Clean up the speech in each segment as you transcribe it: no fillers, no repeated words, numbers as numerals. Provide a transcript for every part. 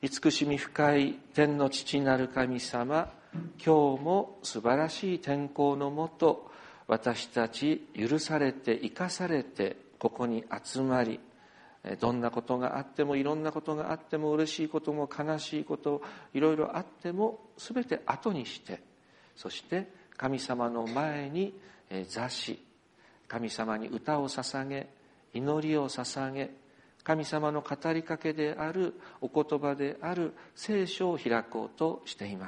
慈しみ深い天の父なる神様、今日も素晴らしい天候のもと、私たち許されて生かされてここに集まり、どんなことがあってもいろんなことがあっても嬉しいことも悲しいこといろいろあっても全て後にして、そして神様の前に座し、神様に歌を捧げ、祈りを捧げ、神様の語りかけであるお言葉である聖書を開こうとしています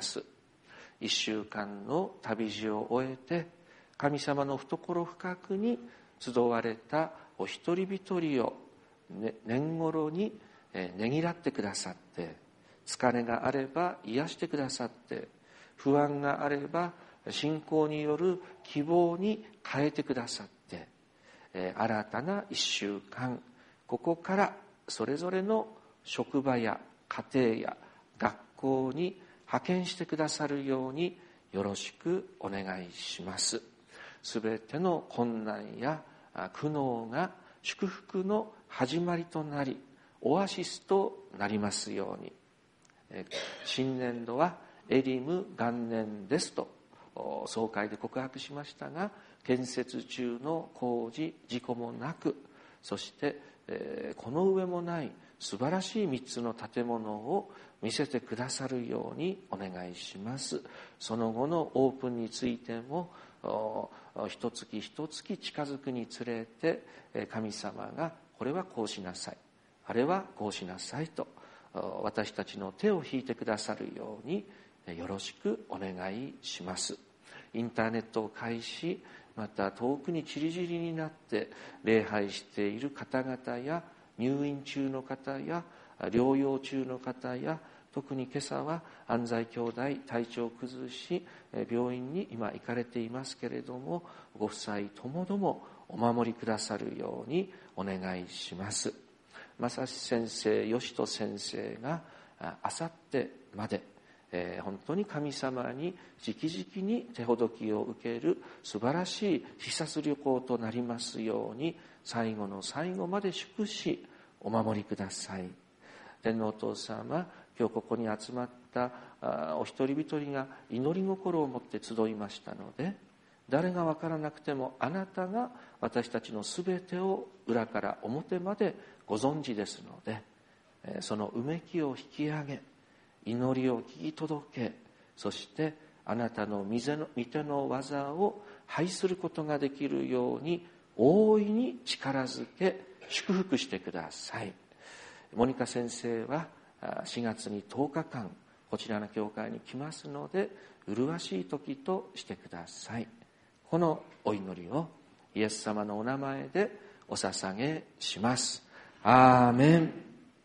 。1週間の旅路を終えて、神様の懐深くに集われたお一人一人を年頃にねぎらってくださって、疲れがあれば癒してくださって、不安があれば信仰による希望に変えてくださって、新たな1週間、ここからそれぞれの職場や家庭や学校に派遣してくださるようによろしくお願いします。すべての困難や苦悩が祝福の始まりとなり、オアシスとなりますように。新年度はエリム元年ですと総会で告白しましたが、建設中の工事事故もなく、そしてこの上もない素晴らしい3つの建物を見せてくださるようにお願いします。その後のオープンについても一月一月近づくにつれて、神様がこれはこうしなさい、あれはこうしなさいと私たちの手を引いてくださるようによろしくお願いします。インターネットを介し、また遠くに散り散りになって礼拝している方々や、入院中の方や療養中の方や、特に今朝は安西兄弟体調を崩し病院に今行かれていますけれども、ご夫妻ともどもお守りくださるようにお願いします。正志先生、義人先生があさってまで本当に神様に直々に手ほどきを受ける素晴らしい視察旅行となりますように、最後の最後まで祝しお守りください。天皇お父様、今日ここに集まったお一人一人が祈り心を持って集いましたので、誰が分からなくてもあなたが私たちのすべてを裏から表までご存知ですので、そのうめきを引き上げ、祈りを聞き届け、そしてあなたの御手の技を拝することができるように大いに力づけ祝福してください。モニカ先生は4月に10日間こちらの教会に来ますので、麗しい時としてください。このお祈りをイエス様のお名前でお捧げします。アーメン。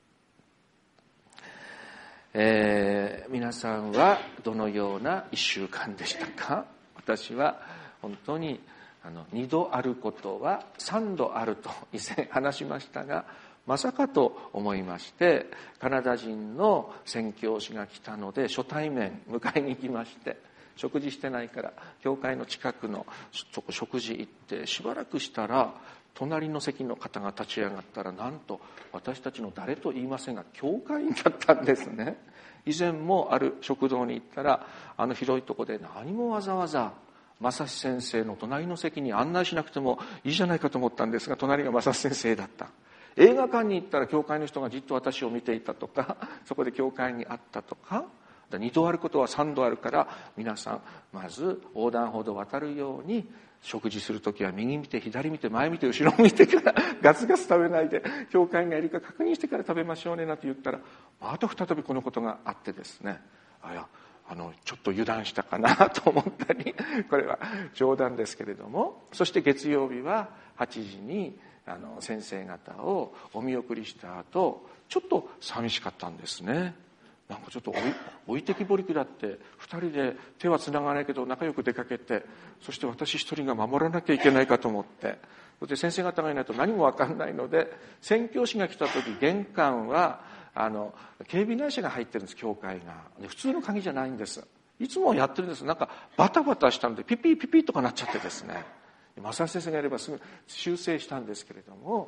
皆さんはどのような1週間でしたか？私は本当に2度あることは3度あると以前話しましたが、まさかと思いまして、カナダ人の宣教師が来たので初対面迎えに行きまして、食事してないから教会の近くのとこ食事行って、しばらくしたら隣の席の方が立ち上がったら、なんと私たちの誰と言いませんが教会員だったんですね。以前もある食堂に行ったら、広いとこで何もわざわざ正志先生の隣の席に案内しなくてもいいじゃないかと思ったんですが、隣が正志先生だった。映画館に行ったら教会の人がじっと私を見ていたとか、そこで教会にあったとか、2度あることは3度あるから、皆さんまず横断歩道を渡るように食事するときは右見て左見て前見て後ろ見てからガツガツ食べないで、教会がいるか確認してから食べましょうねなんて言ったら、また再びこのことがあってですね、ちょっと油断したかなと思ったり、これは冗談ですけれども、そして月曜日は8時に先生方をお見送りした後、ちょっと寂しかったんですね。なんかちょっと置いてきぼりくだって、2人で手はつながないけど仲良く出かけて、そして私一人が守らなきゃいけないかと思って、そして先生方がいないと何も分かんないので、宣教師が来た時玄関は警備会社が入ってるんです。教会が普通の鍵じゃないんです。いつもやってるんです。なんかバタバタしたんでピピピピとかなっちゃってですね、正先生がやればすぐ修正したんですけれども、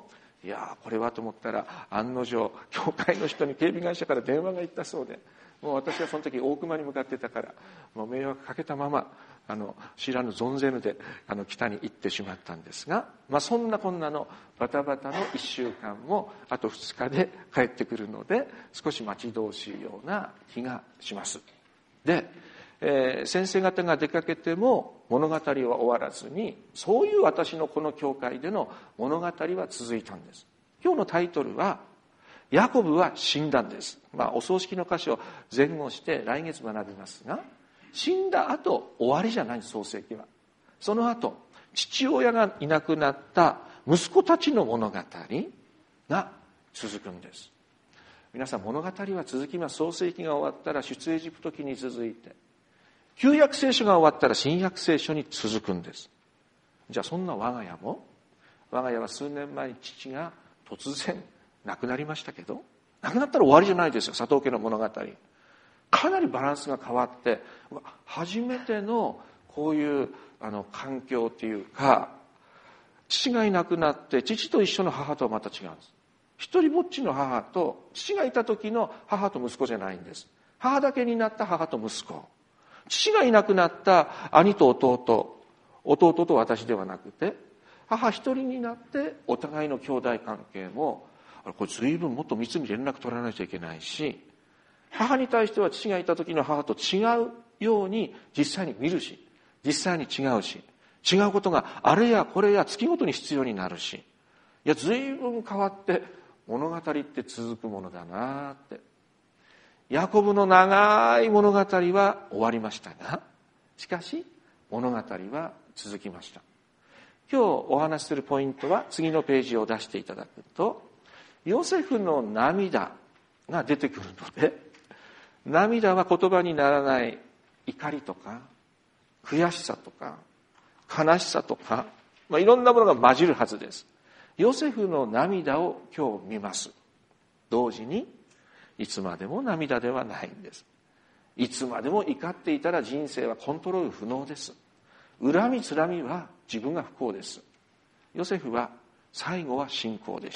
いやこれはと思ったら、案の定教会の人に警備会社から電話が行ったそうで、もう私はその時大熊に向かってたから、もう迷惑かけたまま知らぬ存ぜぬで北に行ってしまったんですが、そんなこんなのバタバタの1週間もあと2日で帰ってくるので、少し待ち遠しいような気がします。で、先生方が出かけても物語は終わらずに、そういう私のこの教会での物語は続いたんです。今日のタイトルはヤコブは死んだんです。お葬式の箇所を前後して来月学びますが、死んだ後終わりじゃない、創世記は。その後父親がいなくなった息子たちの物語が続くんです。皆さん、物語は続きます。創世記が終わったら出エジプト記に続いて、旧約聖書が終わったら新約聖書に続くんです。じゃあそんな我が家も、我が家は数年前に父が突然亡くなりましたけど、亡くなったら終わりじゃないですよ。佐藤家の物語かなりバランスが変わって、初めてのこういう環境っていうか、父がいなくなって父と一緒の母とはまた違うんです。一人ぼっちの母と、父がいた時の母と息子じゃないんです。母だけになった母と息子、父がいなくなった兄と弟と私ではなくて、母一人になってお互いの兄弟関係も、これ随分もっと密に連絡取らないといけないし、母に対しては父がいた時の母と違うように実際に見るし、実際に違うし、違うことがあれやこれや月ごとに必要になるし、いや随分変わって物語って続くものだなって。ヤコブの長い物語は終わりましたが、しかし物語は続きました。今日お話しするポイントは、次のページを出していただくと、ヨセフの涙が出てくるので、涙は言葉にならない怒りとか悔しさとか悲しさとか、いろんなものが混じるはずです。ヨセフの涙を今日見ます。同時にいつまでも涙ではないんです。いつまでも怒っていたら人生はコントロール不能です。恨みつらみは自分が不幸です。ヨセフは最後は信仰でした。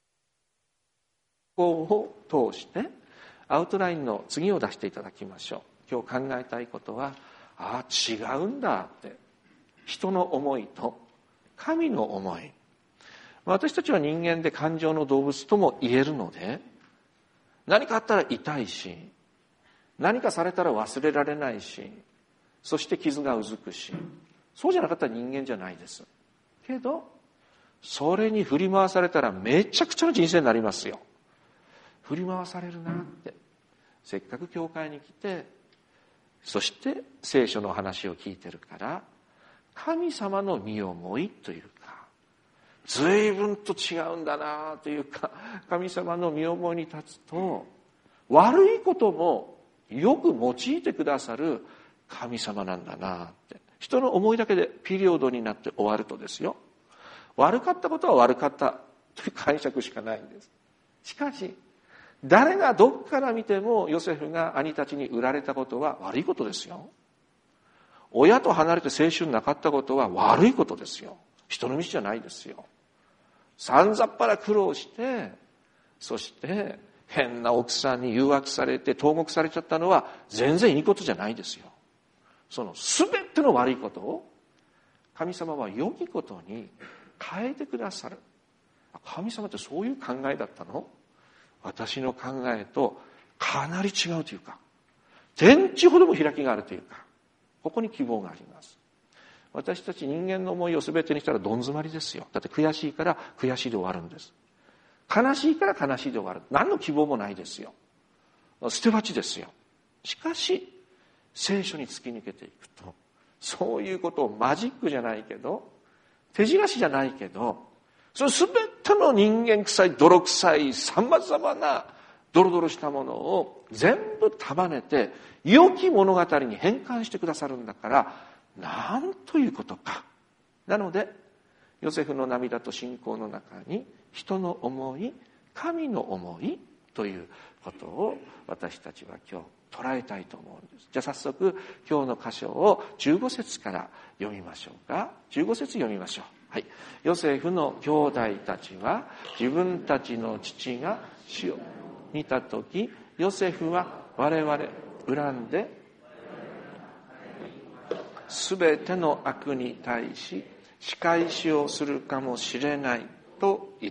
信仰を通してアウトラインの次を出していただきましょう。今日考えたいことは、違うんだって。人の思いと神の思い。私たちは人間で感情の動物とも言えるので、何かあったら痛いし、何かされたら忘れられないし、そして傷がうずくし、そうじゃなかったら人間じゃないです。けど、それに振り回されたらめちゃくちゃな人生になりますよ。振り回されるなって。せっかく教会に来て、そして聖書の話を聞いてるから、神様の身思いというか、随分と違うんだなというか、神様の身思いに立つと、悪いこともよく用いてくださる神様なんだなって。人の思いだけでピリオドになって終わるとですよ、悪かったことは悪かったという解釈しかないんです。しかし誰がどっから見てもヨセフが兄たちに売られたことは悪いことですよ。親と離れて青春なかったことは悪いことですよ。人の道じゃないですよ。さんざっぱら苦労して、そして変な奥さんに誘惑されて投獄されちゃったのは全然いいことじゃないですよ。その全ての悪いことを神様は良きことに変えてくださる。神様ってそういう考えだったの？私の考えとかなり違うというか、天地ほども開きがあるというか、ここに希望があります。私たち人間の思いを全てにしたらどん詰まりですよ。だって悔しいから悔しいで終わるんです。悲しいから悲しいで終わる。何の希望もないですよ。捨て鉢ですよ。しかし聖書に突き抜けていくと、そういうことをマジックじゃないけど、手品師じゃないけど、その全ての人間臭い泥臭いさまざまなドロドロしたものを全部束ねて良き物語に変換してくださるんだから、なんということか。なのでヨセフの涙と信仰の中に人の思い、神の思いということを私たちは今日捉えたいと思うんです。じゃあ早速今日の箇所を15節から読みましょうか。15節読みましょう。 はい、ヨセフの兄弟たちは自分たちの父が死を見たとき、ヨセフは我々恨んで、すべての悪に対し仕返しをするかもしれないと言った。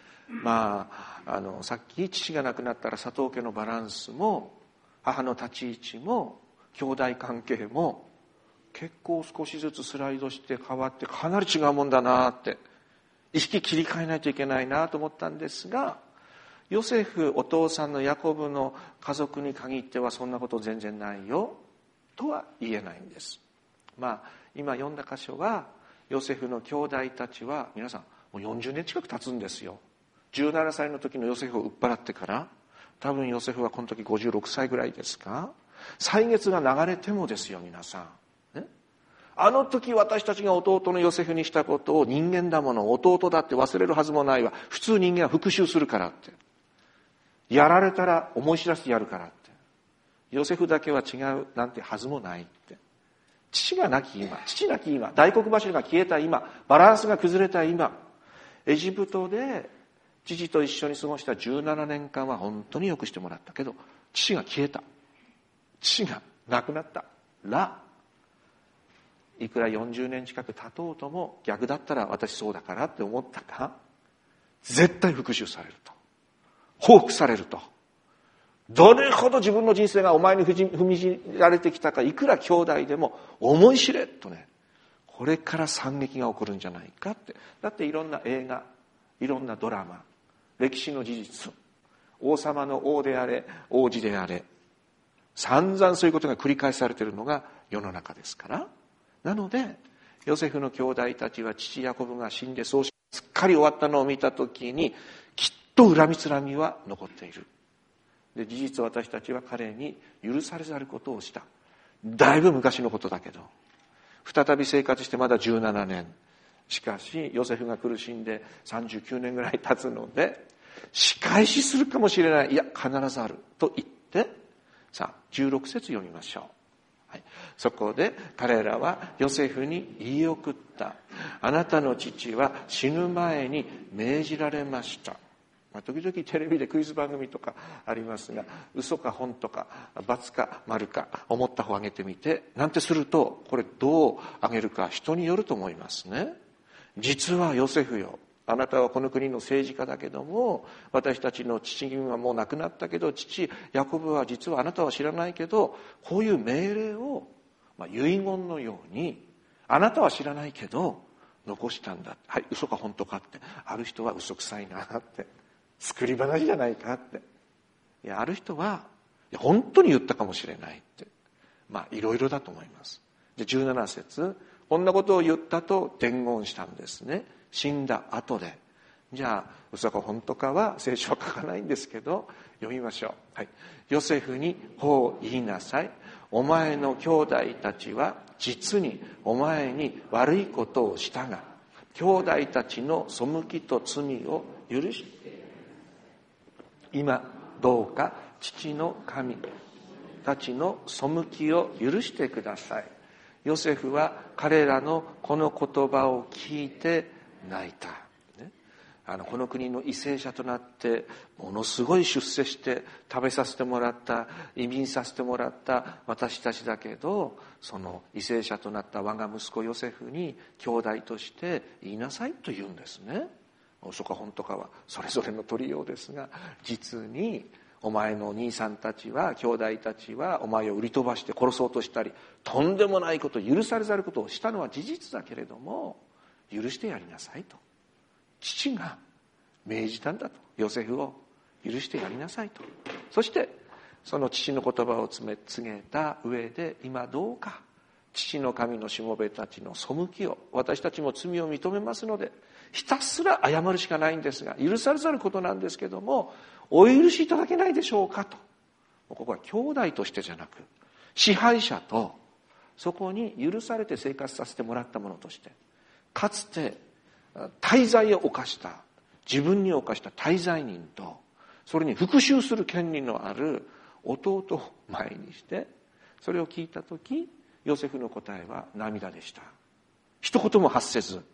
さっき父が亡くなったら佐藤家のバランスも母の立ち位置も兄弟関係も結構少しずつスライドして変わってかなり違うもんだなって意識切り替えないといけないなと思ったんですが、ヨセフお父さんのヤコブの家族に限ってはそんなこと全然ないよとは言えないんです。今読んだ箇所はヨセフの兄弟たちは皆さんもう40年近く経つんですよ。17歳の時のヨセフを売っ払ってから多分ヨセフはこの時56歳ぐらいですか。歳月が流れてもですよ皆さん、ね、あの時私たちが弟のヨセフにしたことを人間だもの弟だって忘れるはずもないわ。普通人間は復讐するからって、やられたら思い知らせてやるからって、ヨセフだけは違うなんてはずもないって。父なき今、大黒柱が消えた今、バランスが崩れた今、エジプトで父と一緒に過ごした17年間は本当によくしてもらったけど、父が消えた、父が亡くなったら、いくら40年近く経とうとも逆だったら私そうだからって思ったか、絶対復讐されると、報復されると、どれほど自分の人生がお前に踏みにじられてきたか、いくら兄弟でも思い知れとね、これから惨劇が起こるんじゃないかって。だっていろんな映画、いろんなドラマ、歴史の事実、王様の王であれ王子であれ、散々そういうことが繰り返されているのが世の中ですから。なのでヨセフの兄弟たちは父ヤコブが死んで葬式すっかり終わったのを見たときに、きっと恨みつらみは残っている。で、事実私たちは彼に許されざることをした。だいぶ昔のことだけど、再び生活してまだ17年。しかしヨセフが苦しんで39年ぐらい経つので、仕返しするかもしれない、いや必ずあると言って、さあ16節読みましょう。はい、そこで彼らはヨセフに言い送った。あなたの父は死ぬ前に命じられました。時々テレビでクイズ番組とかありますが、嘘か本とか×か丸か思った方を挙げてみてなんてすると、これどう挙げるか人によると思いますね。実はヨセフよ、あなたはこの国の政治家だけども、私たちの父はもう亡くなったけど、父ヤコブは実はあなたは知らないけど、こういう命令を、遺言のようにあなたは知らないけど残したんだ。はい、嘘か本当かって、ある人は嘘くさいなって、作り話じゃないかって、いやある人はいや本当に言ったかもしれないって、いろいろだと思います。で17節、こんなことを言ったと伝言したんですね。死んだ後で。じゃあ嘘か本当かは聖書は書かないんですけど読みましょう。はい、ヨセフにこう言いなさい。お前の兄弟たちは実にお前に悪いことをしたが、兄弟たちの背きと罪を許して今どうか父の神たちの背きを許してください。ヨセフは彼らのこの言葉を聞いて泣いた。この国の為政者となってものすごい出世して食べさせてもらった、移民させてもらった私たちだけど、その為政者となった我が息子ヨセフに兄弟として言いなさいと言うんですね。嘘か本当かはそれぞれの取りようですが、実にお前の兄さんたちは、兄弟たちはお前を売り飛ばして殺そうとしたり、とんでもないこと、許されざることをしたのは事実だけれども、許してやりなさいと父が命じたんだと。ヨセフを許してやりなさいと。そしてその父の言葉を告げた上で、今どうか父の神のしもべたちの背きを、私たちも罪を認めますので、ひたすら謝るしかないんですが、許されざることなんですけども、お許しいただけないでしょうかと。ここは兄弟としてじゃなく、支配者とそこに許されて生活させてもらったものとして、かつて大罪を犯した、自分に犯した大罪人と、それに復讐する権利のある弟を前にして、それを聞いたとき、ヨセフの答えは涙でした。一言も発せず、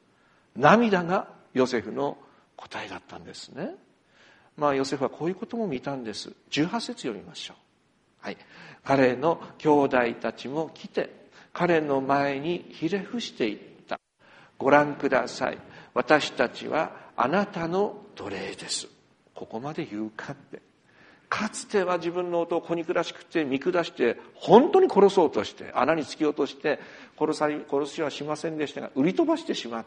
涙がヨセフの答えだったんですね。ヨセフはこういうことも見たんです。18節読みましょう。はい。彼の兄弟たちも来て彼の前にひれ伏していった。ご覧ください。私たちはあなたの奴隷です。ここまで言うかって。かつては自分の男憎らしくて見下して本当に殺そうとして穴に突き落として殺しはしませんでしたが売り飛ばしてしまって、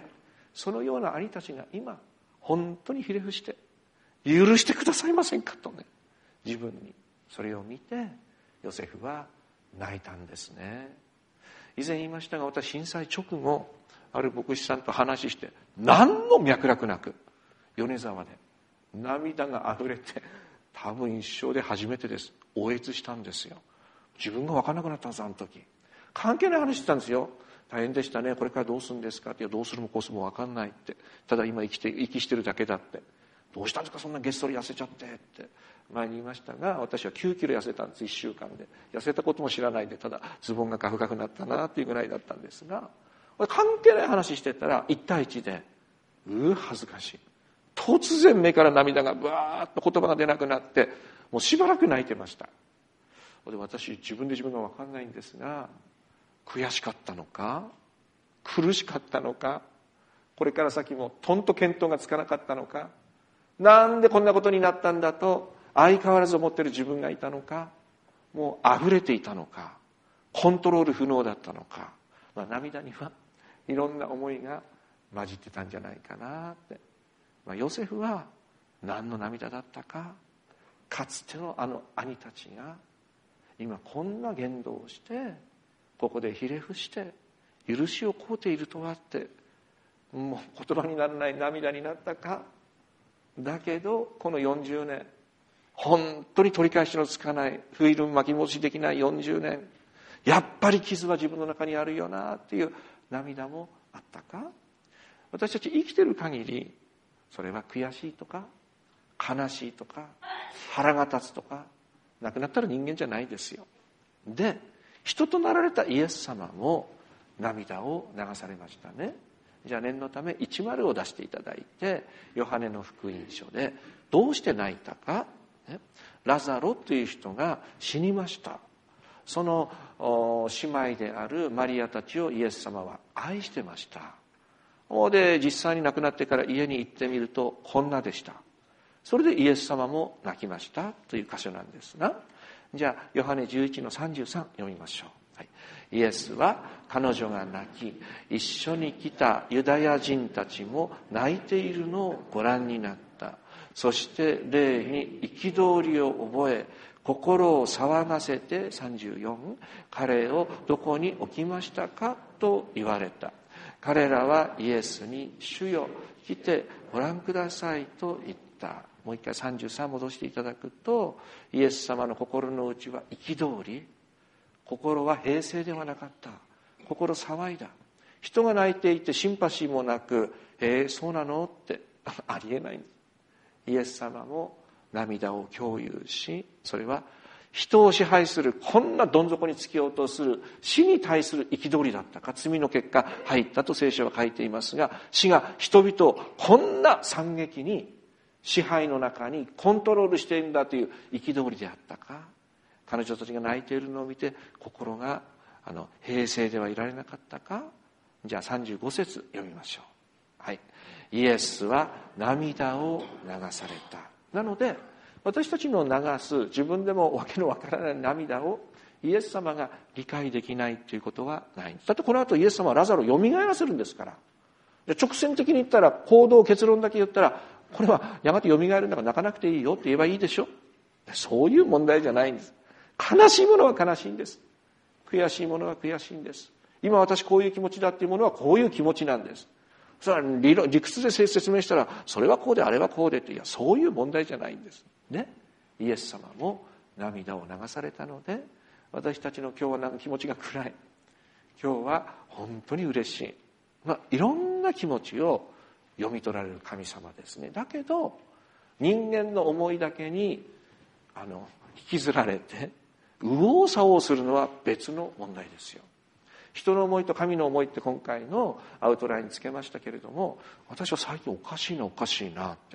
そのような兄たちが今本当にひれ伏して許してくださいませんかとね、自分にそれを見てヨセフは泣いたんですね。以前言いましたが、私震災直後ある牧師さんと話して何の脈絡なく米沢で涙があふれて、多分一生で初めてです。嗚咽したんですよ。自分が分からなくなったんです。あの時関係ない話してたんですよ。大変でしたね、これからどうするんですかって。どうするもこうするも分かんないって、ただ今息してるだけだって。どうしたんですかそんなげっそり痩せちゃってって前に言いましたが、私は9キロ痩せたんです。1週間で痩せたことも知らないで、ただズボンがガフガフになったなっていうぐらいだったんですが、関係ない話してたら1対1で恥ずかしい、突然目から涙がブワーッと言葉が出なくなって、もうしばらく泣いてました。で私自分が分かんないんですが、悔しかったのか苦しかったのか、これから先もとんと見当がつかなかったのか、なんでこんなことになったんだと相変わらず思ってる自分がいたのか、もう溢れていたのか、コントロール不能だったのか、涙にはいろんな思いが混じってたんじゃないかなって。ヨセフは何の涙だったか、かつてのあの兄たちが今こんな言動をしてここでひれ伏して許しを請うているとはって、もう言葉にならない涙になったか。だけどこの40年、本当に取り返しのつかない、フィルム巻き戻しできない40年、やっぱり傷は自分の中にあるよなっていう涙もあったか。私たち生きてる限りそれは悔しいとか悲しいとか腹が立つとか、亡くなったら人間じゃないですよ。で、人となられたイエス様も涙を流されましたね。じゃあ念のため10を出していただいて、ヨハネの福音書でどうして泣いたか、ラザロという人が死にました。その姉妹であるマリアたちをイエス様は愛してました。で実際に亡くなってから家に行ってみるとこんなでした。それでイエス様も泣きましたという箇所なんですが、じゃあヨハネ11の33読みましょう。はい、イエスは彼女が泣き、一緒に来たユダヤ人たちも泣いているのをご覧になった。そして霊に憤りを覚え、心を騒がせて34、彼をどこに置きましたかと言われた。彼らはイエスに、主よ、来てご覧くださいと言った。もう一回33戻していただくと、イエス様の心の内は憤り、心は平静ではなかった。心騒いだ。人が泣いていてシンパシーもなく、そうなのってありえない。イエス様も涙を共有し、それは人を支配するこんなどん底に突き落とする死に対する憤りだったか、罪の結果入ったと聖書は書いていますが、死が人々をこんな惨劇に支配の中にコントロールしているんだという憤りであったか、彼女たちが泣いているのを見て心が平静ではいられなかったか。じゃあ35節読みましょう。はい、イエスは涙を流された。なので私たちの流す自分でもわけのわからない涙をイエス様が理解できないということはないんです。だってこの後イエス様はラザロをよみがえらせるんですから。直線的に言ったら、行動結論だけ言ったら、これはやがてよみがえるんだから泣かなくていいよって言えばいいでしょ。そういう問題じゃないんです。悲しいものは悲しいんです。悔しいものは悔しいんです。今私こういう気持ちだっていうものはこういう気持ちなんです。それは理屈で説明したら、それはこうであれはこうでって、いや、そういう問題じゃないんですね。イエス様も涙を流されたので、私たちの今日はなんか気持ちが暗い、今日は本当に嬉しい、いろんな気持ちを読み取られる神様ですね。だけど人間の思いだけに引きずられて右往左往するのは別の問題ですよ。 人の思いと神の思いって今回のアウトラインにつけましたけれども、私は最近おかしいなって、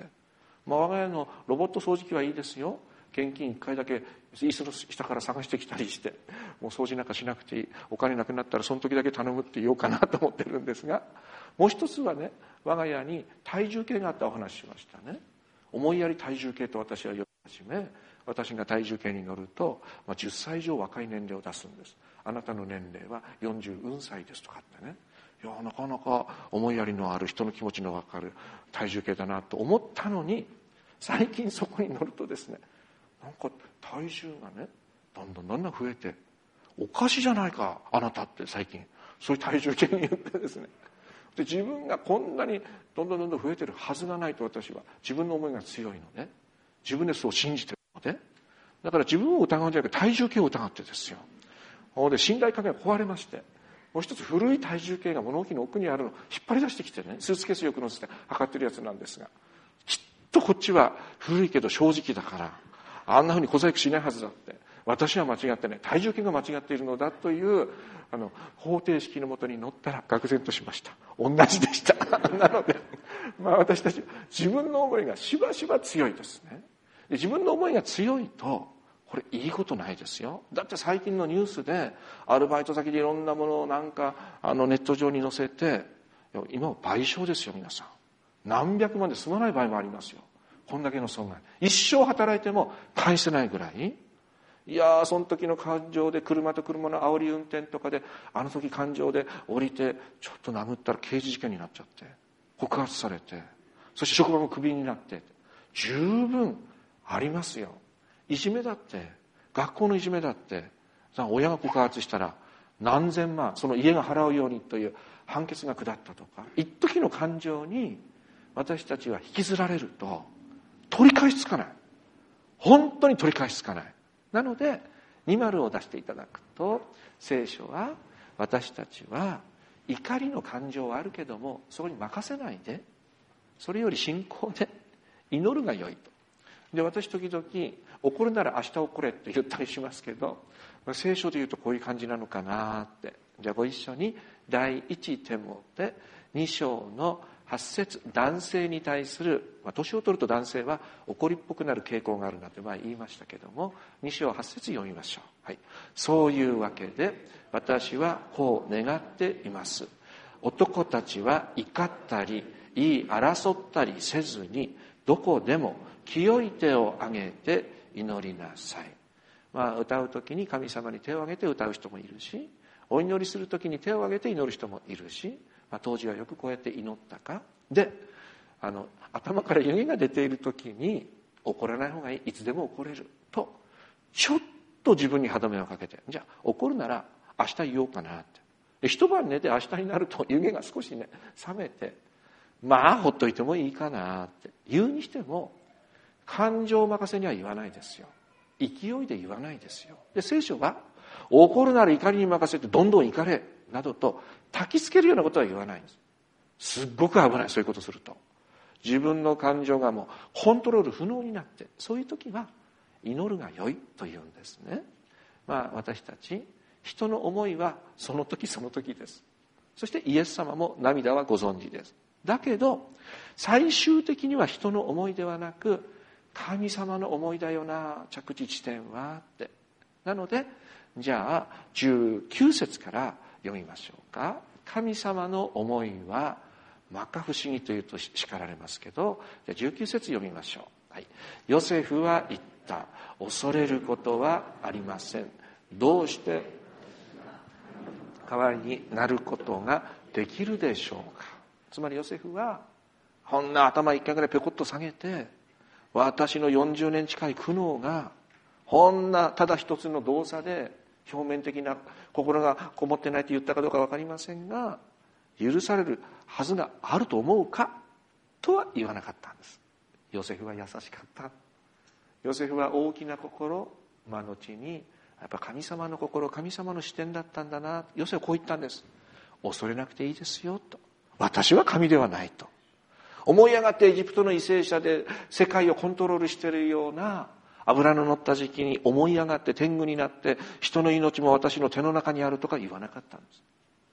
我が家のロボット掃除機はいいですよ。現金1回だけ椅子の下から探してきたりして、もう掃除なんかしなくていい、お金なくなったらその時だけ頼むって言おうかなと思ってるんですが、もう一つはね、我が家に体重計があったお話しましたね。思いやり体重計と私は呼び始め、私が体重計に乗ると、10歳以上若い年齢を出すんです。あなたの年齢は40歳ですとかってね。いや、なかなか思いやりのある、人の気持ちの分かる体重計だなと思ったのに、最近そこに乗るとですね、なんか体重がね、だんだん増えて、おかしいじゃないかあなたって最近そういう体重計に言ってですね、で自分がこんなにどんどん増えてるはずがないと、私は自分の思いが強いので、自分でそう信じてるので、だから自分を疑うんじゃなくて体重計を疑ってですよ。で信頼関係が壊れまして、もう一つ古い体重計が物置の奥にあるのを引っ張り出してきてね、スーツケースよく乗せて測ってるやつなんですが、きっとこっちは古いけど正直だから、あんなふうに小細工しないはずだって、私は間違ってね、体重計が間違っているのだという方程式のもとに乗ったら愕然としました。同じでしたなので、私たち自分の思いがしばしば強いですね。で自分の思いが強いとこれいいことないですよ。だって最近のニュースでアルバイト先でいろんなものをなんかネット上に載せて、今は賠償ですよ。皆さん何百万で済まない場合もありますよ。こんだけの損害、一生働いても返せないぐらい。いやー、その時の感情で、車と車の煽り運転とかで、あの時感情で降りてちょっと殴ったら刑事事件になっちゃって、告発されて、そして職場もクビになって、十分ありますよ。いじめだって、学校のいじめだって、親が告発したら何千万、その家が払うようにという判決が下ったとか、一時の感情に私たちは引きずられると取り返しつかない。本当に取り返しつかない。なので20を出していただくと、聖書は私たちは怒りの感情はあるけども、そこに任せないで、それより信仰で祈るが良いと。で、私時々怒るなら明日怒れって言ったりしますけど、聖書で言うとこういう感じなのかなって。じゃあご一緒に第一テモテ2章の8節、男性に対する、年を取ると男性は怒りっぽくなる傾向があるなって言いましたけども、2章8節読みましょう。はい。そういうわけで私はこう願っています。男たちは怒ったり言い争ったりせずに、どこでも清い手を挙げて祈りなさい。歌う時に神様に手を挙げて歌う人もいるし、お祈りする時に手を挙げて祈る人もいるし、当時はよくこうやって祈ったか。で、頭から湯気が出ている時に怒らない方がいい、いつでも怒れると、ちょっと自分に歯止めをかけて、じゃあ怒るなら明日言おうかなって。で、一晩寝て明日になると湯気が少しね冷めて、ほっといてもいいかなって言うにしても、感情任せには言わないですよ。勢いで言わないですよ。で、聖書は怒るなら怒りに任せてどんどん怒れなどと焚きつけるようなことは言わないんです。すっごく危ない。そういうことすると自分の感情がもうコントロール不能になって、そういう時は祈るが良いというんですね。私たち人の思いはその時その時です。そしてイエス様も涙はご存知です。だけど最終的には人の思いではなく神様の思いだよな、着地地点はって。なのでじゃあ19節から読みましょうか。神様の思いは摩訶不思議というと叱られますけど、じゃあ19節読みましょう。はい。ヨセフは言った。恐れることはありません。どうして代わりになることができるでしょうか。つまりヨセフはこんな頭一回ぐらいペコッと下げて、私の40年近い苦悩がこんなただ一つの動作で表面的な心がこもってないと言ったかどうか分かりませんが、許されるはずがあると思うかとは言わなかったんです。ヨセフは優しかった。ヨセフは大きな心、後にやっぱ神様の心、神様の視点だったんだな。ヨセフはこう言ったんです。恐れなくていいですよと。私は神ではないと。思い上がってエジプトの為政者で世界をコントロールしているような油の乗った時期に思い上がって天狗になって人の命も私の手の中にあるとか言わなかったんです。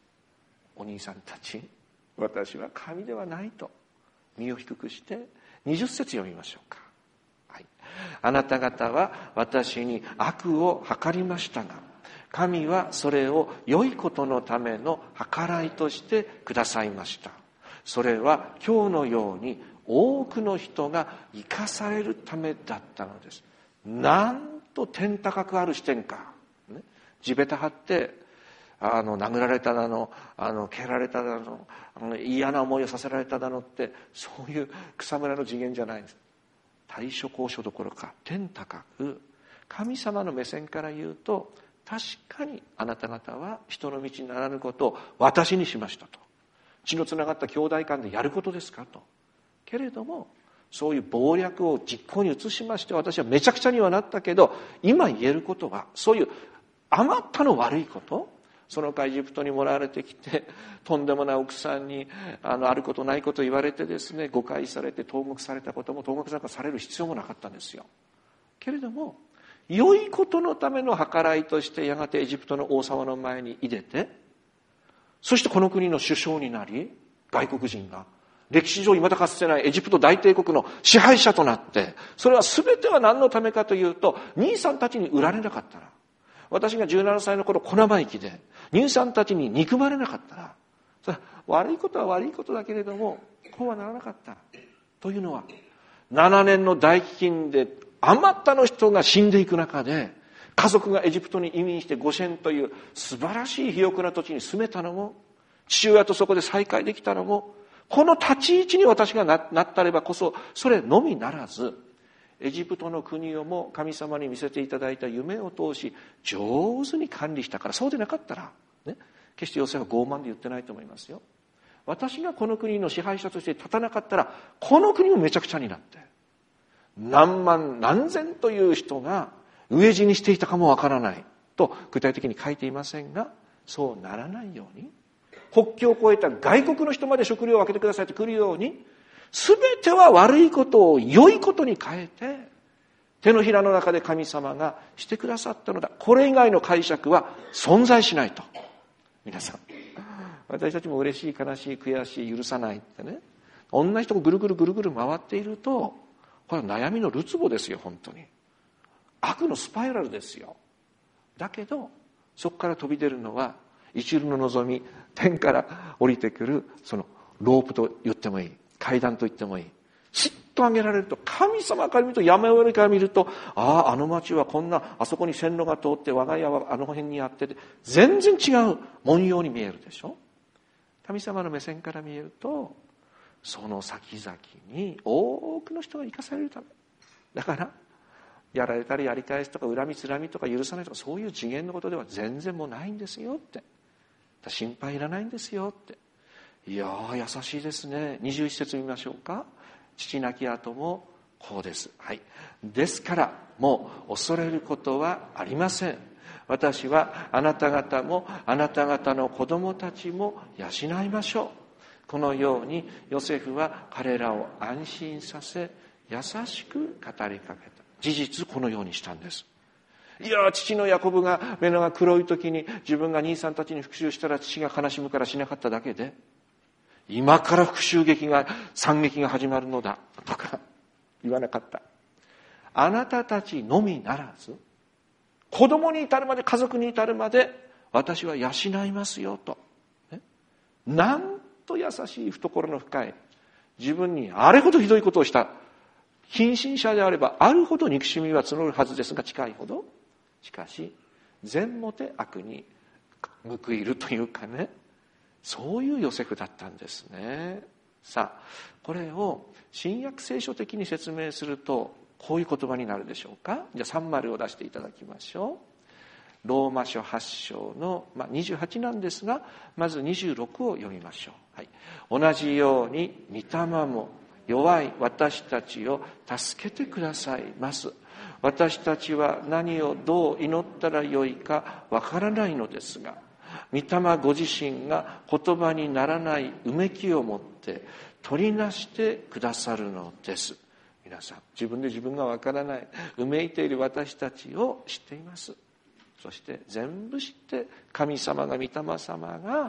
お兄さんたち、私は神ではないと身を低くして20節読みましょうか。はい、あなた方は私に悪を計りましたが、神はそれを良いことのための計らいとしてくださいました。それは今日のように多くの人が生かされるためだったのです。なんと天高くある視点か、ね、地べた張って殴られただの蹴られただの嫌な思いをさせられただのって、そういう草むらの次元じゃないんです。大所高所どころか天高く、神様の目線から言うと、確かにあなた方は人の道にならぬことを私にしましたと。血のつながった兄弟間でやることですかと。けれどもそういう謀略を実行に移しまして、私はめちゃくちゃにはなったけど、今言えることはそういうあまたの悪いこと、その間エジプトにもらわれてきて、とんでもない奥さんにあることないこと言われてですね、誤解されて投獄されたことも、投獄なんかされる必要もなかったんですよ。けれども良いことのための計らいとして、やがてエジプトの王様の前に出て、そしてこの国の首相になり、外国人が歴史上未だかつてないエジプト大帝国の支配者となって、それは全ては何のためかというと、兄さんたちに売られなかったら、私が17歳の頃小生意気で兄さんたちに憎まれなかったら、それは悪いことは悪いことだけれどもこうはならなかった。というのは、7年の大飢饉であまたの人が死んでいく中で、家族がエジプトに移民してゴシェンという素晴らしい肥沃な土地に住めたのも、父親とそこで再会できたのも、この立ち位置に私がなったればこそ、それのみならず、エジプトの国をも神様に見せていただいた夢を通し上手に管理したから。そうでなかったら、ね、決してヨセフは傲慢で言ってないと思いますよ。私がこの国の支配者として立たなかったら、この国もめちゃくちゃになって、何万何千という人が飢え死にしていたかもわからないと具体的に書いていませんが、そうならないように、国境を越えた外国の人まで食料を分けてくださいと来るように、全ては悪いことを良いことに変えて、手のひらの中で神様がしてくださったのだ。これ以外の解釈は存在しないと。皆さん、私たちも嬉しい、悲しい、悔しい、許さないってね、同じとこぐるぐるぐるぐる回っていると、これは悩みのるつぼですよ。本当に悪のスパイラルですよ。だけどそこから飛び出るのは一縷の望み、天から降りてくるそのロープと言ってもいい、階段と言ってもいい。すっと上げられると、神様から見ると、山よりから見ると、あの町はこんな、あそこに線路が通って、我が家はあの辺にあってて、全然違う文様に見えるでしょ。神様の目線から見えると、その先々に多くの人が生かされるためだから、やられたりやり返すとか、恨みつらみとか許さないとか、そういう次元のことでは全然もうないんですよって、心配いらないんですよって。いやー、優しいですね。21節見ましょうか。父亡き後もこうです。はい。ですからもう恐れることはありません。私はあなた方もあなた方の子供たちも養いましょう。このようにヨセフは彼らを安心させ、優しく語りかけた。事実このようにしたんです。いや、父のヤコブが目のが黒い時に自分が兄さんたちに復讐したら父が悲しむからしなかっただけで、今から復讐劇が惨劇が始まるのだとか言わなかった。あなたたちのみならず子供に至るまで、家族に至るまで私は養いますよと、ね、なんと優しい懐の深い、自分にあれほどひどいことをした近親者であればあるほど憎しみは募るはずですが、近いほどしかし善もて悪に報いるというかね、そういうヨセフだったんですね。さあ、これを新約聖書的に説明するとこういう言葉になるでしょうか。じゃあ30を出していただきましょう。ローマ書8章の、28なんですが、まず26を読みましょう。はい、同じように御霊も弱い私たちを助けてくださいます。私たちは何をどう祈ったらよいかわからないのですが、御霊ご自身が言葉にならないうめきを持って取りなしてくださるのです。皆さん、自分で自分がわからない、うめいている私たちを知っています。そして全部知って、神様が、御霊様が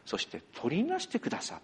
そして取りなしてくださって、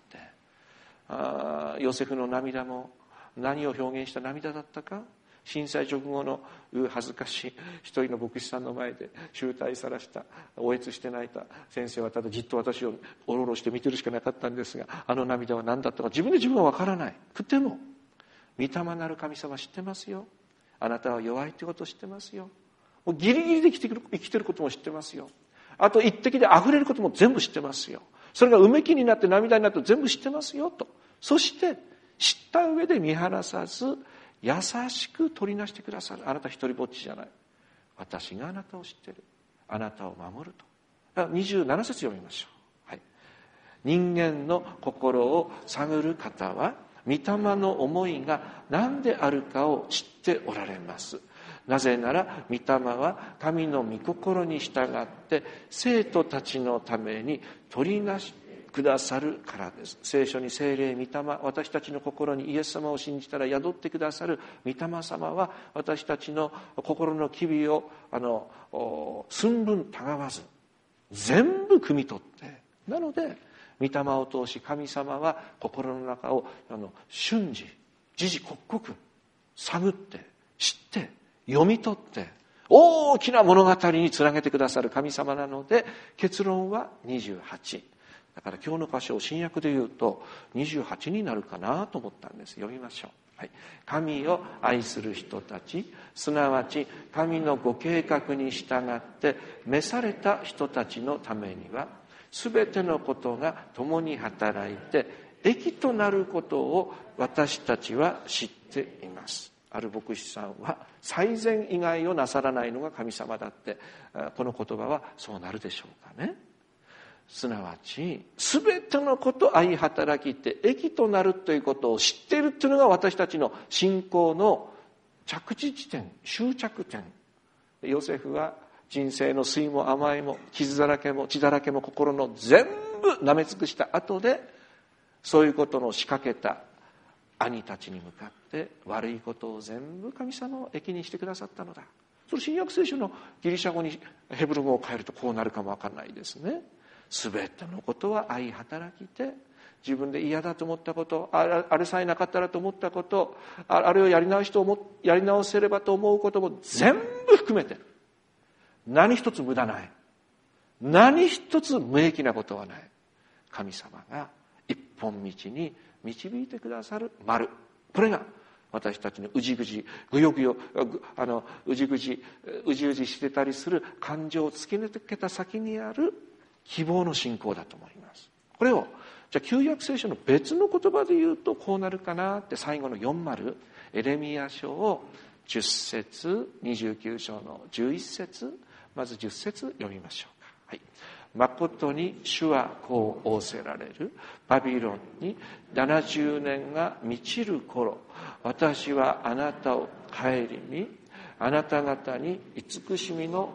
ヨセフの涙も何を表現した涙だったか。震災直後の恥ずかしい一人の牧師さんの前で醜態さらしたおえつして泣いた先生はただじっと私をおろおろして見てるしかなかったんですが、あの涙は何だったか自分は分からないくても、御霊なる神様知ってますよ。あなたは弱いってことを知ってますよ。もうギリギリで生きてることも知ってますよ。あと一滴で溢れることも全部知ってますよ。それがうめきになって涙になって全部知ってますよと。そして知った上で見放さず優しく取りなしてくださる。あなた一人ぼっちじゃない。私があなたを知っている。あなたを守ると。27節読みましょう。はい、人間の心を探る方は御霊の思いが何であるかを知っておられます。なぜなら御霊は神の御心に従って生徒たちのために取りなしてくださるからです。聖書に聖霊御霊、私たちの心にイエス様を信じたら宿ってくださる御霊様は私たちの心の機微を寸分たがわず全部汲み取って、なので御霊を通し神様は心の中を瞬時時々刻々探って知って読み取って大きな物語につなげてくださる神様なので、結論は28。だから今日の箇所を新約で言うと28になるかなと思ったんです。読みましょう。はい、神を愛する人たち、すなわち神のご計画に従って召された人たちのためには、すべてのことが共に働いて益となることを私たちは知っています。ある牧師さんは最善以外をなさらないのが神様だって、この言葉はそうなるでしょうかね。すなわち全てのこと愛働きって益となるということを知っているというのが私たちの信仰の着地地点、終着点。ヨセフは人生の酸いも甘いも傷だらけも血だらけも心の全部舐め尽くした後で、そういうことの仕掛けた兄たちに向かって悪いことを全部神様を益にしてくださったのだ。それ新約聖書のギリシャ語にヘブル語を変えるとこうなるかもわからないですね。すべてのことは愛働きて、自分で嫌だと思ったこと、あれさえなかったらと思ったこと、あれをやり直せればと思うことも全部含めて、何一つ無駄ない、何一つ無益なことはない。神様が一本道に導いてくださる丸、これが私たちのうじぐじぐよぐようじしてたりする感情を突き抜けた先にある希望の信仰だと思います。これをじゃあ旧約聖書の別の言葉で言うとこうなるかなって、最後の40エレミヤ書を10節29章の11節、まず10節読みましょうか。はい、誠に主はこう仰せられる。バビロンに70年が満ちる頃、私はあなたを顧み、あなた方に慈しみの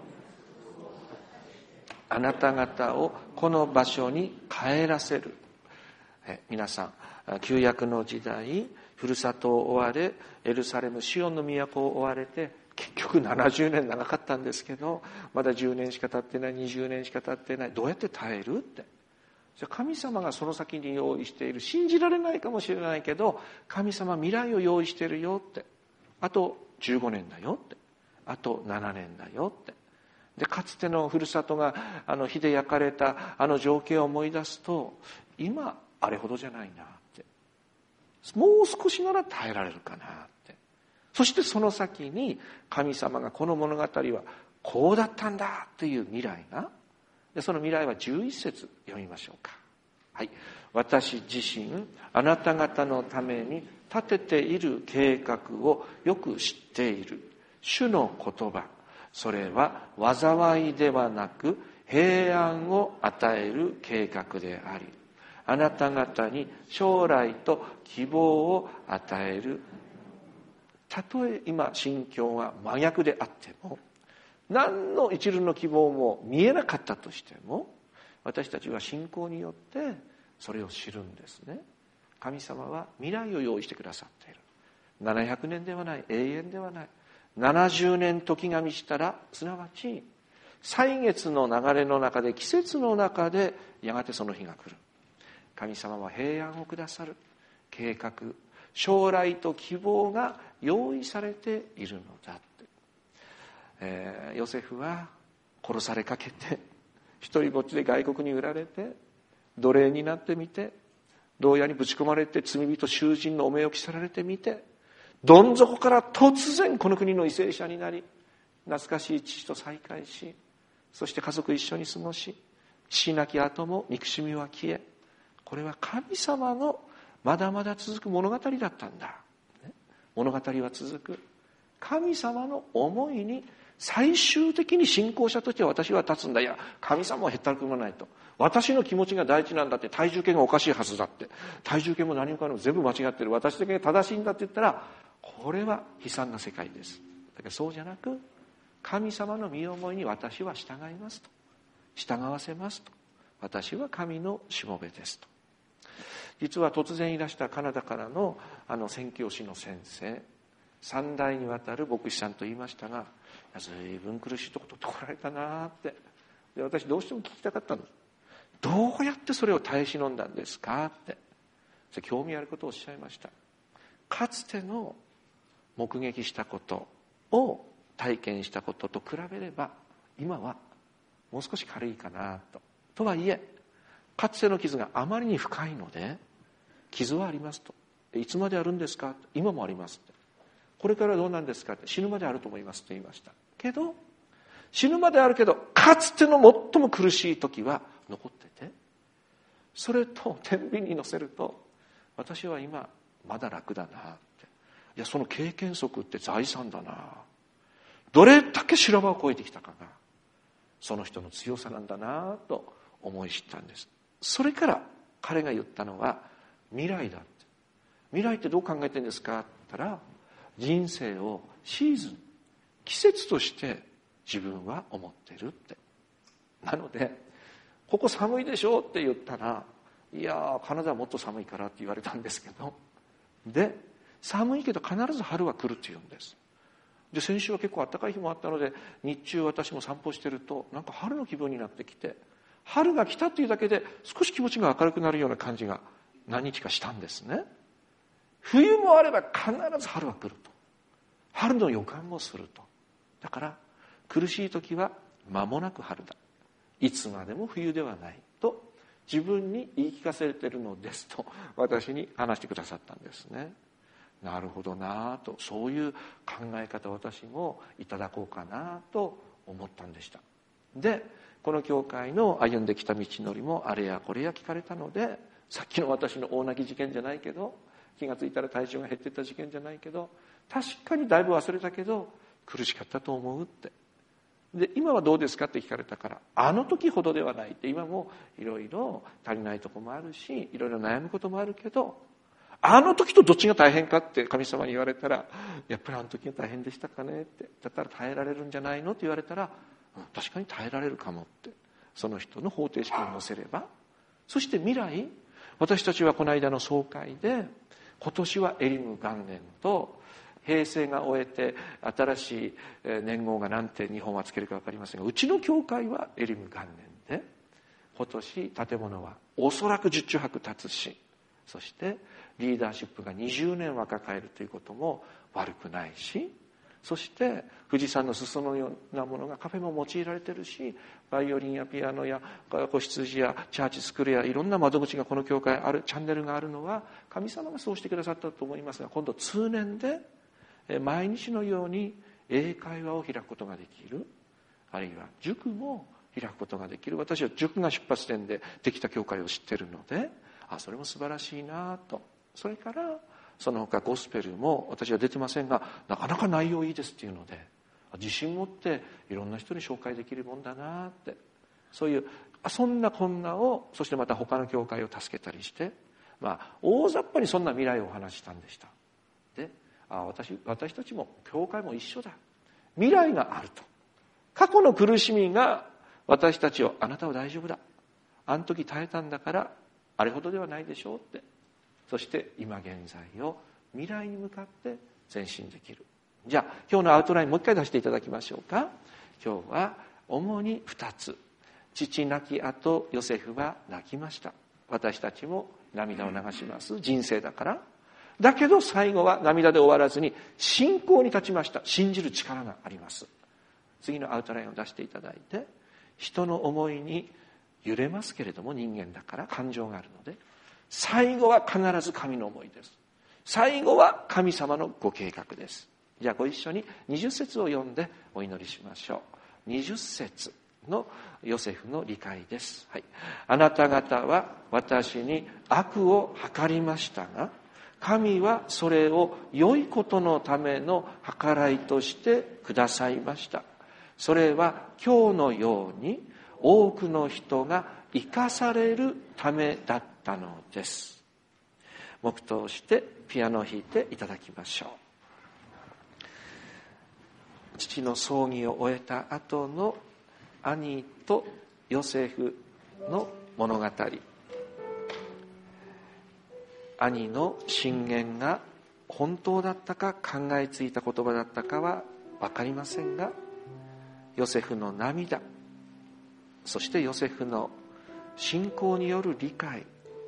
あなた方をこの場所に帰らせる。皆さん、旧約の時代、ふるさとを追われ、エルサレム、シオンの都を追われて、結局70年長かったんですけど、まだ10年しか経ってない、20年しか経ってない。どうやって耐えるって。じゃあ神様がその先に用意している、信じられないかもしれないけど、神様未来を用意しているよって。あと15年だよって。あと7年だよって。でかつてのふるさとが火で焼かれた情景を思い出すと、今あれほどじゃないなって、もう少しなら耐えられるかなって。そしてその先に神様がこの物語はこうだったんだという未来が、でその未来は11節読みましょうか。はい、私自身あなた方のために立てている計画をよく知っている。主の言葉、それは災いではなく平安を与える計画であり、あなた方に将来と希望を与える。たとえ今心境が真逆であっても、何の一縷の希望も見えなかったとしても、私たちは信仰によってそれを知るんですね。神様は未来を用意してくださっている。700年ではない、永遠ではない。70年時が満ちたら、すなわち歳月の流れの中で、季節の中でやがてその日が来る。神様は平安をくださる計画、将来と希望が用意されているのだって。ヨセフは殺されかけて、一人ぼっちで外国に売られて、奴隷になってみて、牢屋にぶち込まれて罪人囚人の汚名を着せられてみて、どん底から突然この国の為政者になり、懐かしい父と再会し、そして家族一緒に過ごし、父なき後も憎しみは消え、これは神様のまだまだ続く物語だったんだ。物語は続く。神様の思いに最終的に信仰者として私は立つんだ。いや、神様はへったらくもないと。私の気持ちが第一なんだって、体重計がおかしいはずだって。体重計も何もかも全部間違ってる。私だけが正しいんだって言ったら、これは悲惨な世界です。だからそうじゃなく、神様の身思いに私は従いますと。従わせますと。私は神のしもべですと。実は突然いらしたカナダからの宣教師の先生、3代にわたる牧師さんと言いましたが、随分苦しいところ取ってこられたなって。で、私どうしても聞きたかったんです。どうやってそれを耐え忍んだんですかって。それ興味あることをおっしゃいました。かつての目撃したことを体験したことと比べれば、今はもう少し軽いかなと。とはいえ、かつての傷があまりに深いので、傷はありますと。いつまであるんですか？今もありますって。これからどうなんですかって。死ぬまであると思いますと言いました。けど、死ぬまであるけど、かつての最も苦しい時は残ってて、それと天秤に乗せると、私は今まだ楽だなって。いや、その経験則って財産だな。どれだけ修羅場を越えてきたかが、その人の強さなんだなと思い知ったんです。それから彼が言ったのは、未来だって。未来ってどう考えてるんですかって言ったら、人生をシーズン、季節として自分は思ってるって。なので、ここ寒いでしょって言ったら、いやカナダはもっと寒いからって言われたんですけど、で、寒いけど必ず春は来るって言うんです。で、先週は結構暖かい日もあったので、日中私も散歩してると、なんか春の気分になってきて、春が来たっていうだけで少し気持ちが明るくなるような感じが何日かしたんですね。冬もあれば必ず春は来ると。春の予感もすると。だから苦しい時は間もなく春だ。いつまでも冬ではないと自分に言い聞かせているのですと私に話してくださったんですね。なるほどなと、そういう考え方を私もいただこうかなと思ったんでした。で、この教会の歩んできた道のりもあれやこれや聞かれたので、さっきの私の大泣き事件じゃないけど、気がついたら体重が減っていった事件じゃないけど、確かにだいぶ忘れたけど苦しかったと思うって。で、今はどうですかって聞かれたから、あの時ほどではないって。今もいろいろ足りないとこもあるし、いろいろ悩むこともあるけど、あの時とどっちが大変かって神様に言われたら、やっぱりあの時が大変でしたかねって。だったら耐えられるんじゃないのって言われたら、確かに耐えられるかもって。その人の方程式に乗せれば。そして未来、私たちはこの間の総会で、今年はエリム元年と、平成が終えて新しい年号が何て日本はつけるか分かりませんが、うちの教会はエリム元年で、今年建物はおそらく十中八九建つし、そしてリーダーシップが20年は抱えるということも悪くないし、そして富士山の裾のようなものがカフェも用いられてるし、バイオリンやピアノや子羊やチャーチスクールやいろんな窓口がこの教会ある、チャンネルがあるのは神様がそうしてくださったと思いますが、今度通年で毎日のように英会話を開くことができる、あるいは塾も開くことができる。私は塾が出発点でできた教会を知っているので、それも素晴らしいなと。それからその他ゴスペルも私は出てませんが、なかなか内容いいですっていうので、自信持っていろんな人に紹介できるもんだなって、そういうそんなこんなを、そしてまた他の教会を助けたりして、大雑把にそんな未来をお話したんでした。で、私たちも教会も一緒だ。未来があると。過去の苦しみが私たちを、あなたは大丈夫だ、あの時耐えたんだからあれほどではないでしょうって。そして今現在を未来に向かって前進できる。じゃあ今日のアウトラインもう一回出していただきましょうか。今日は主に2つ。父亡き後、ヨセフは泣きました。私たちも涙を流します。人生だから。だけど最後は涙で終わらずに信仰に立ちました。信じる力があります。次のアウトラインを出していただいて、人の思いに揺れますけれども、人間だから感情があるので、最後は必ず神の思いです。最後は神様のご計画です。じゃあご一緒に20節を読んでお祈りしましょう。20節のヨセフの理解です。はい。あなた方は私に悪を計りましたが、神はそれを良いことのための計らいとしてくださいました。それは今日のように多くの人が生かされるためだったのです。黙祷してピアノを弾いていただきましょう。父の葬儀を終えた後の兄とヨセフの物語。兄の進言が本当だったか考えついた言葉だったかは分かりませんが、ヨセフの涙、そしてヨセフの信仰による理解、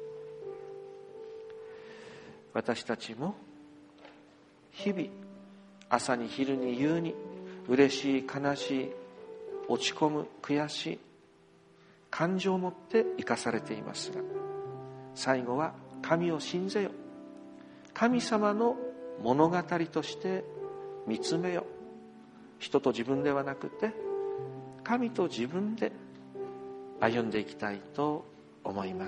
私たちも日々朝に昼に夕に嬉しい悲しい落ち込む悔しい感情を持って生かされていますが、最後は神を信ぜよ、神様の物語として見つめよ。人と自分ではなくて神と自分で歩んでいきたいと思います。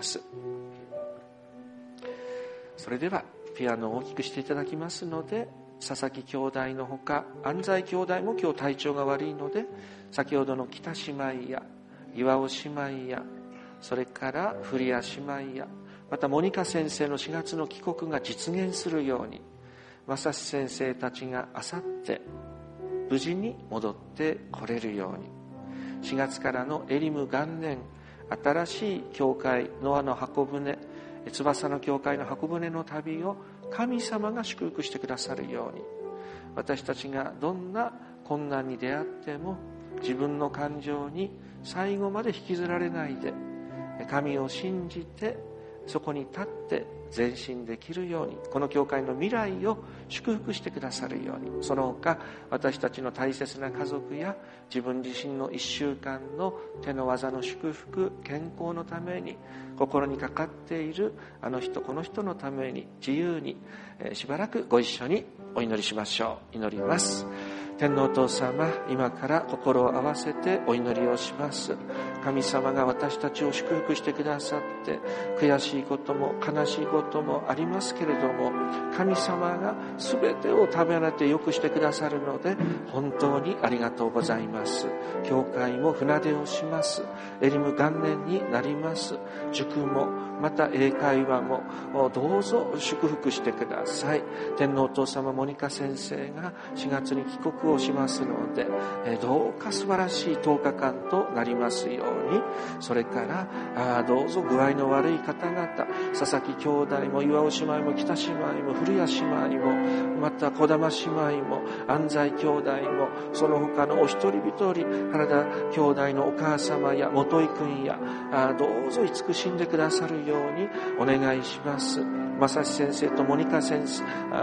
それではピアノを大きくしていただきますので、佐々木兄弟のほか安西兄弟も今日体調が悪いので、先ほどの北姉妹や岩尾姉妹や、それから古谷姉妹や、またモニカ先生の4月の帰国が実現するように、正志先生たちがあさって無事に戻ってこれるように、4月からのエリム元年、新しい教会ノアの箱舟、翼の教会の箱舟の旅を神様が祝福してくださるように、私たちがどんな困難に出会っても自分の感情に最後まで引きずられないで、神を信じてそこに立って前進できるように、この教会の未来を祝福してくださるように、その他私たちの大切な家族や自分自身の1週間の手の技の祝福、健康のために、心にかかっているあの人この人のために自由に、しばらくご一緒にお祈りしましょう。祈ります。天のお父様、今から心を合わせてお祈りをします。神様が私たちを祝福してくださって、悔しいことも悲しいこともありますけれども、神様が全てを食べられて良くしてくださるので本当にありがとうございます。教会も船出をします。エリム元年になります。塾もまた英会話もどうぞ祝福してください。天のお父様、モニカ先生が4月に帰国をしますので、どうか素晴らしい10日間となりますように、それからどうぞ具合の悪い方々、佐々木兄弟も岩尾姉妹も北姉妹も古谷姉妹も、また児玉姉妹も安西兄弟も、その他のお一人一人、原田兄弟のお母様や元井君や、どうぞ慈しんでくださるようにお願いします。正志先生とモニカ先生、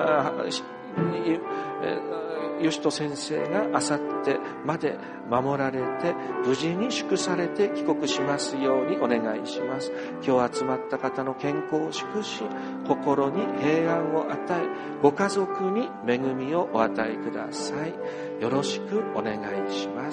吉人先生があさってまで守られて無事に祝されて帰国しますようにお願いします。今日集まった方の健康を祝し、心に平安を与え、ご家族に恵みをお与えください。よろしくお願いします。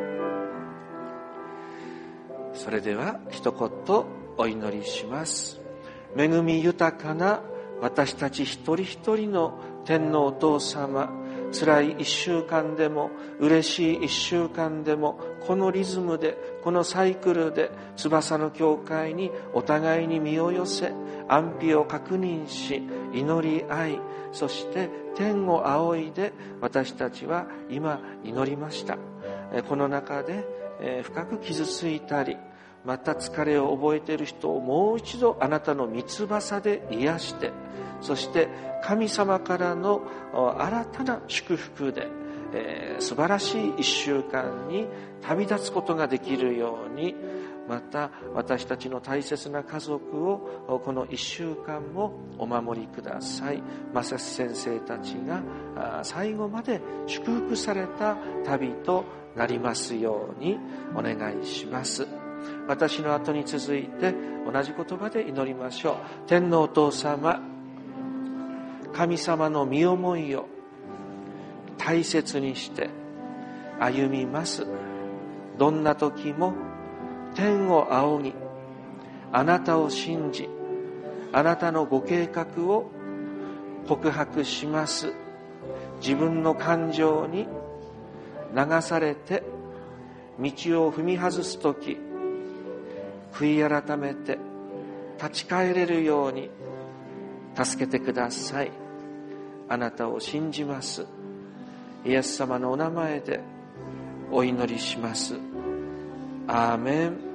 それでは一言お祈りします。恵み豊かな私たち一人一人の天のお父様、辛い一週間でも嬉しい一週間でも、このリズムでこのサイクルで翼の教会にお互いに身を寄せ、安否を確認し祈り合い、そして天を仰いで私たちは今祈りました。この中で深く傷ついたり、また疲れを覚えている人をもう一度あなたの御翼で癒して、そして神様からの新たな祝福で素晴らしい一週間に旅立つことができるように、また私たちの大切な家族をこの一週間もお守りください。マセス先生たちが最後まで祝福された旅となりますようにお願いします。私の後に続いて同じ言葉で祈りましょう。天のお父様、神様の身思いを大切にして歩みます。どんな時も天を仰ぎ、あなたを信じ、あなたのご計画を告白します。自分の感情に流されて道を踏み外すとき、悔い改めて立ち返れるように助けてください。あなたを信じます。イエス様のお名前でお祈りします。アーメン。